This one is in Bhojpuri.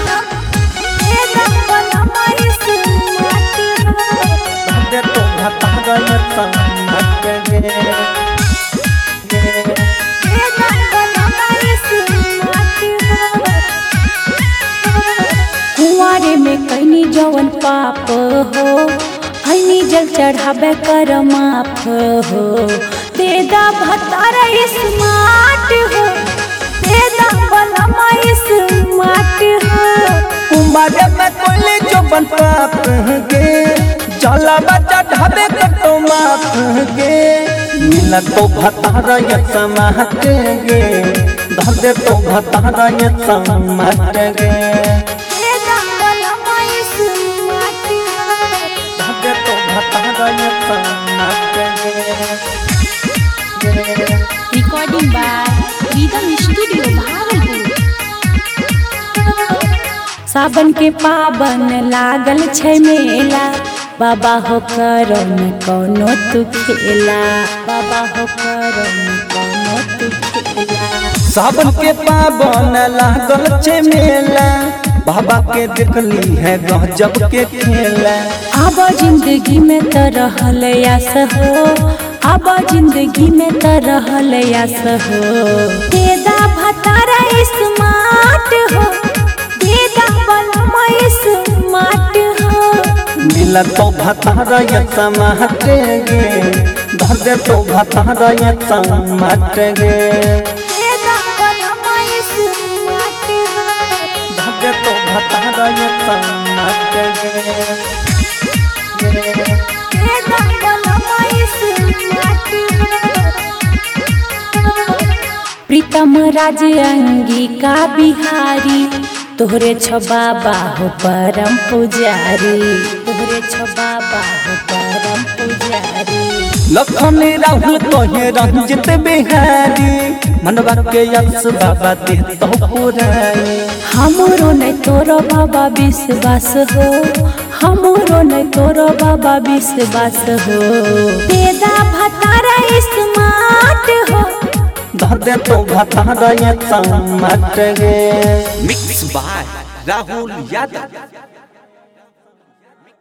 धरे तो भतारा ये समाट गे कुंवारे में कैनी जवन पाप हो हनी जल चढ़ाबे कर माफ हो देदा भतारा स्मार्ट हो देदा बलमा स्मार्ट हो कुंवारे में कोई जवन पाप गे जला बच्चा ढाबे कतो माफ गे मिला तो भतारा ये समाट गे धरे तो भतारा ये समाट गे धरे तो भतारा ये समाट गे recording by rhythm studio Bhagalpur. सावन के पावन लागल छै मेला बाबा हो करो न कोनो तू खेला बाबा हो करो न कोनो तू खेला सावन के पावन लागल छे मेला बाबा के देखली है गजब के खेला अब जिंदगी में तो रहल आस हो अब जिंदगी में तो रहल आस हो देदा भतारा स्मार्ट हो देदा बलमा स्मार्ट हो मिला तो भतारा ये समाट गे धरे तो भतारा ये समाट गे धरे तो भतारा ये समाट गे प्रीतम राज अंगिका बिहारी तोहरे छ बाबा हो परम पुजारी तोहरे छ बाबा हो परम पुजारी लखन राहुल तोहे रंजित बिहारी मनवा के यश बाबा दे तो पुराई हमरो नहीं तोरो बाबा विश्वास हो हमरो नहीं तोरो बाबा विश्वास हो देदा भतारा स्मार्ट हो धरे तो भतारा ये समाट गे मिक्स बाय राहुल यादव।